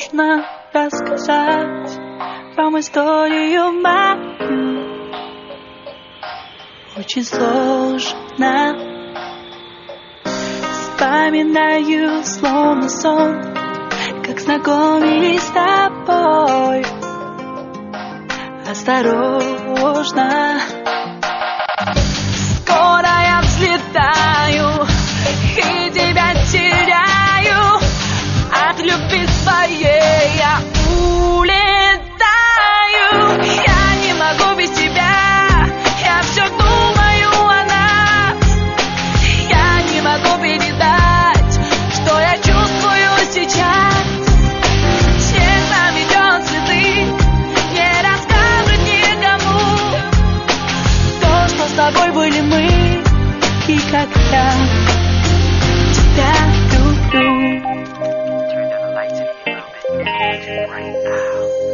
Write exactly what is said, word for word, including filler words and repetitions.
нужно рассказать вам историю мою. Очень сложно. Вспоминаю словно сон, как знакомились с тобой. Осторожно. Скоро я взлетаю и тебя теряю. От любви своей я улетаю. Я не могу без тебя. Я все думаю о нас. Я не могу передать, что я чувствую сейчас. Снег наметет цветы, не расскажет никому то, что с тобой были мы, и как я тебя люблю. Turn down the lights a little bit right now.